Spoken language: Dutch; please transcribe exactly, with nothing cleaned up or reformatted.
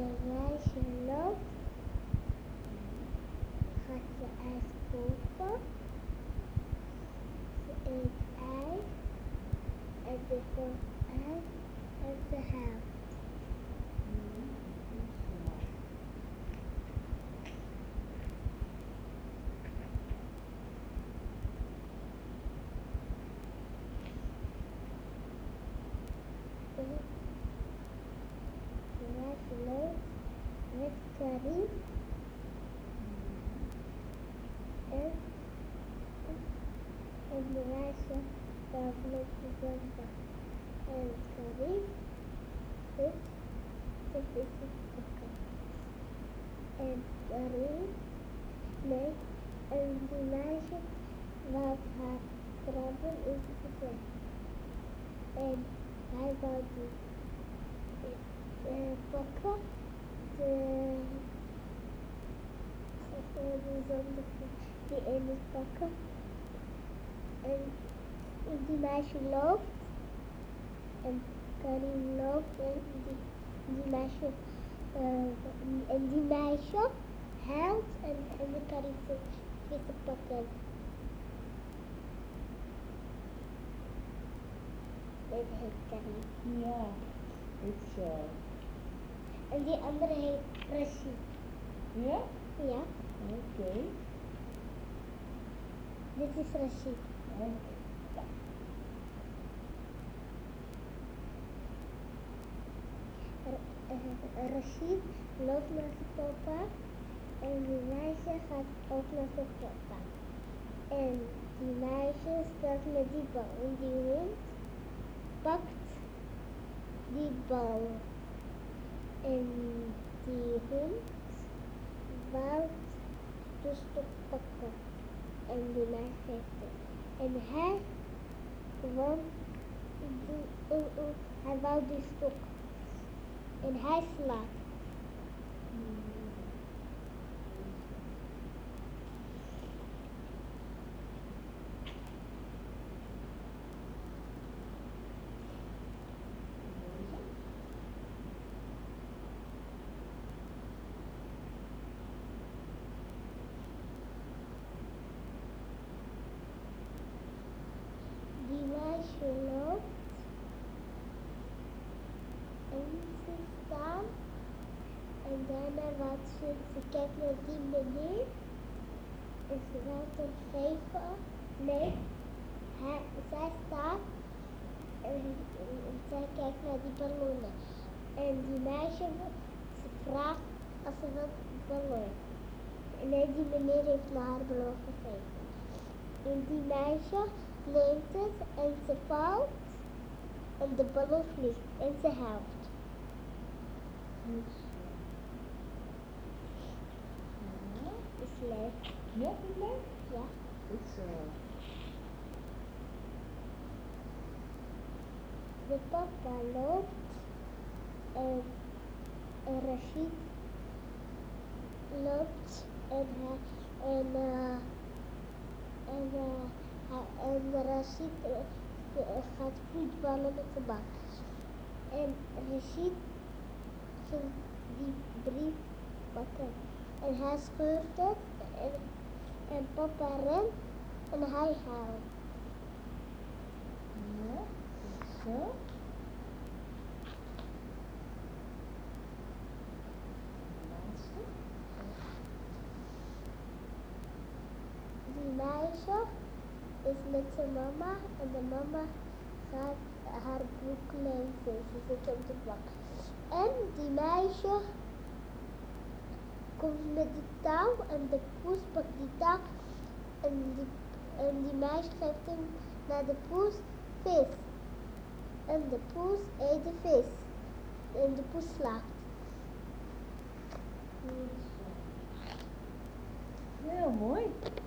een meisje loopt, gaat ze ijs kopen. Ze eet ijs en ze koopt ijs en ze huilt. De meisje loopt met Karin en, en de meisje gaat met de zwembad. En Karin zit de vissen pakken. En Karin, nee, en die meisje wou haar krabben in zijn gezicht. En hij wou die uh, pakken, de, de, de zondige, die ene pakken. En die meisje loopt, en Karin loopt, en die, die meisje, uh, en die meisje huilt, en, en de Karin zit vissen pakken. Deze heet Karin. Ja, goed zo. En die andere heet Rashid. Ja? Ja, Oké. Okay. dit is Rashid. Okay. R- uh, Rashid loopt naar zijn papa en die meisje gaat ook naar zijn papa. En die meisje speelt met die bal en die hond pakt die bal. En die hond wou de stok pakken en die meisje geeft het. En hij wou die, uh, uh, hij wou die stok en hij slaat. Die meisje loopt en ze staan en daarna wat ze, ze kijkt naar die meneer en ze wil hem geven. Nee, hij, zij staat en, en, en zij kijkt naar die ballonnen. En die meisje, ze vraagt als ze wil ballon. Nee, die meneer heeft me haar ballon gegeven. En die meisje neemt het en ze valt en de ballon vliegt en ze huilt. Ja. Is leuk. Ja, is het leuk? Ja. Goed zo. De papa loopt en, en Rashid loopt en hij en, uh, en, uh, hij, en Rashid uh, gaat voetballen met de bal. En Rashid ging die brief pakken en hij scheurt het en, en papa rent en hij huilt. Ja, goed zo. Laatste. Die meisje is met zijn mama en de mama gaat haar boek lezen. Ze zit op de bank. En die meisje komt met die touw en de poes pakt die touw en die, en die meisje geeft hem naar de poes vis. En de poes eet de vis. En de poes slaapt. Goed zo. Heel mooi.